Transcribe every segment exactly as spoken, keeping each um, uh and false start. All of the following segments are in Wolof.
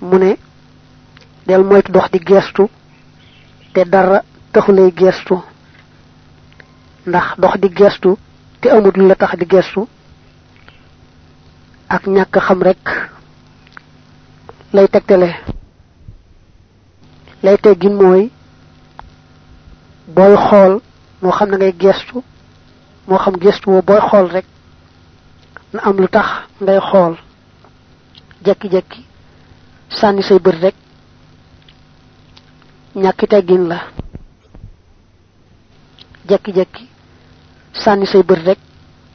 mu ne del moytu dox di gestu te dara taxulay gestu ndax dox di gestu te amul lu la tax di gestu ak ñàkk xam rek lay tegtale lay teggin mooy booy xool moo xam na ngay gestu moo xam gestu woo booy xool rek na am lu tax ngay xool jekki-jekki sànni say bët rek ñàkki teggin la jekki-jekki sànni say bët rek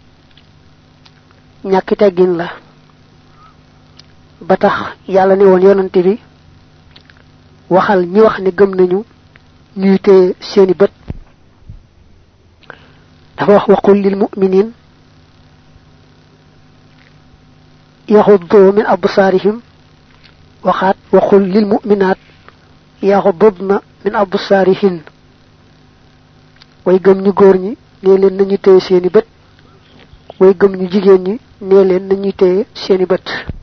ñàkki teggin la ba tax yàlla ne woon yonante bi waxal ñi wax ne gëm nañu ñuy téye seeni bët dafa wax waqul lil mu'minin yaxuddu min absaarihim waxaat waqul lil mu'minaat yaxuddudna min absaarihin way gëm ñu góor ñi nee leen nañu téye seeni bët way gëm ñu jigéen ñi nee leen nañu téye seeni bët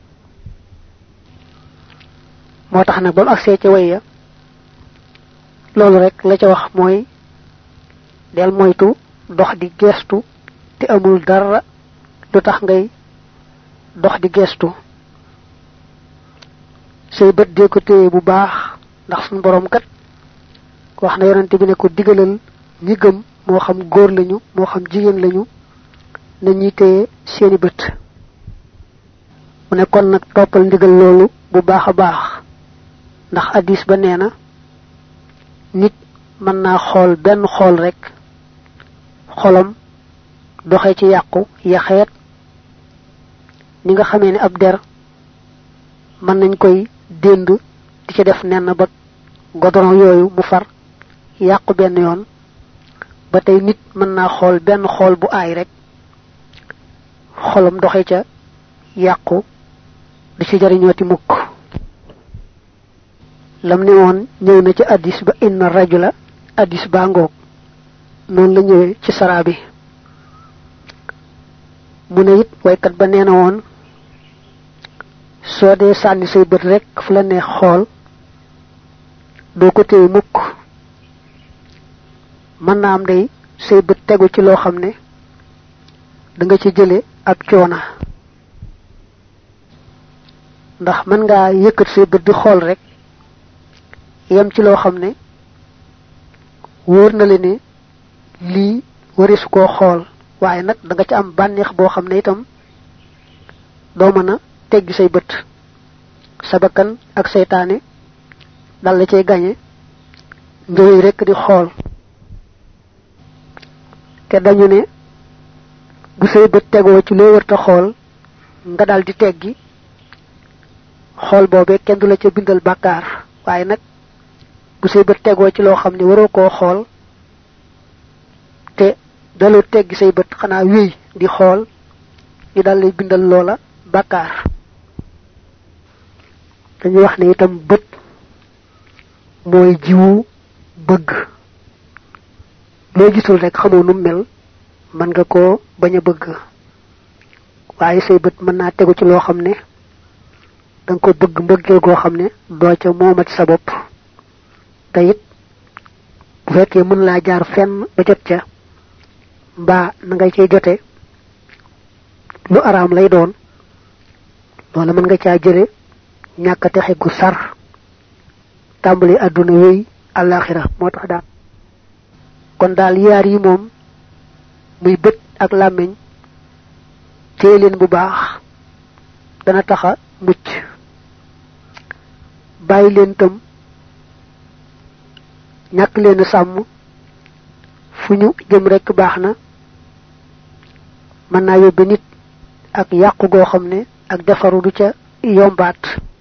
moo tax nag ba mu agsee ca way ya loolu rek la ca wax mooy del moytu dox di gestu te amul dara lu tax ngay dox di gestu say bët dee ko téye bu baax ndax suñu borom kat wax na yonante bi ne ko digalal ñi gëm moo xam góor lañu moo xam jigéen lañu nañuy téye seeni bët mu ne kon nag toppal ndigal loolu bu baax a baax ndax hadis ba nee na nit mën naa xool benn xool rek xolam doxe ci yàqu yaxeet ni nga xamee ne ab der mën nañ koy dénd di ci def nenn ba godoron yooyu mu far yàqu benn yoon ba tey nit mën naa xool benn xool bu aay rek xolam doxe ca yàqu di ci jariñooti mukk lam ne woon ñëw na ci addis ba inna rajula addis baa ngoog noonu la ñëwee ci saraa bi mu ne it waykat ba nee na woon soo dee sànni say bët rek fu la neex xool doo ko téye mukk mën naa am day say bët tegu ci loo xam ne da nga ci jële ak coona ndax mën ngaa yëkkat say bët di xool rek yem ci loo xam ne wóor na le ne lii warisu koo xool waaye nag da nga ci am bànneex boo xam ne itam doo mën a teggi say bët sa bakkan ak seytaane dal la cay gañe njëwee rekk di xool te dañu ne bu say bët tegoo ci loo wërta xool nga dal di teggi xool boobee kenn du la ca bindal bàkkaar waaye nag bu say bët tegoo ci loo xam ne waroo koo xool te daloo teggi say bët xanaa wéy di xool ñu dal lay bindal loola bàkkaar dañuy wax ne itam bët mooy jiwu bëgg loo gisul rek xamoo nu mel mën nga koo bañ a bëgg waaye say bët mën naa tegu ci loo xam ne danga ko bëgg mbëggeel goo xam ne doo ca moomat sa bopp te it bu fekkee mën laa jaar fenn ba jot ca mbaa na ngay cay jote lu araam lay doon loola mën nga caa jële ñàkk texe gu sar tàmbali àdduna wéy àllaaxira moo tax daal kon daal yaar yi moom muy bët ak làmmiñ téye leen bu baax dana taxa mucc bàyyi leen tam ñàkk leen a sàmm fu ñu jëm rekk baax na mën naa yóbbe nit ak yàqu goo xam ne ak defaru du ca yombaat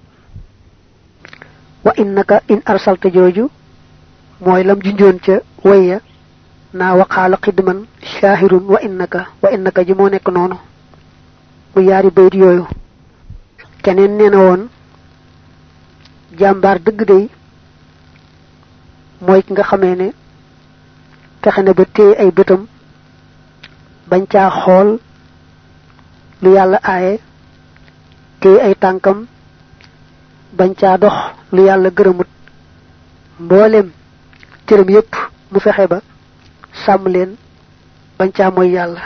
wa innaka in arsalta jooju mooy lam junjoon ca wayya naa waqaala xidman shaahirun wa innaka wa innaka ji moo nekk noonu mu yaari bayit yooyu keneen nee na woon jàmbaar dëgg day mooy ki nga xamee ne fexe na ba téye ay bëtam bañ caa xool lu yàlla aaye téye ay tànkam bañ caa dox lu yàlla gërëmut mboolem cëram yépp mu fexe ba sàmm leen bañ caa mooy yàlla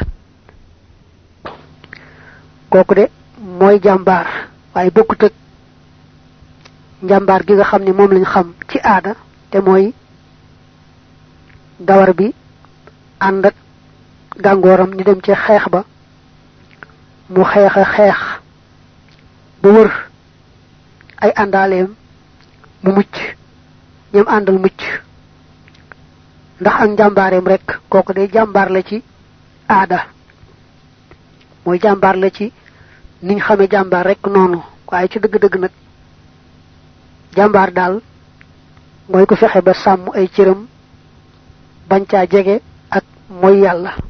kooku de mooy jàmbaar waaye bokkut ak njàmbaar gi nga xam ne moom lañ xam ci aada te mooy gawar bi ànd ak gàngooram ñu dem ci xeex ba mu xeex a xeex ba wër ay àndaaleem mu mucc ñoom àndal mucc ndax ak njàmbaareem rek kooku day jàmbaar la ci aada mooy jàmbaar la ci niñ xamee jàmbaar rek noonu waaye ci dëgg-dëgg nag jàmbaar daal mooy ku fexe ba sàmm ay cëram bañ caa jege ak mooy yàlla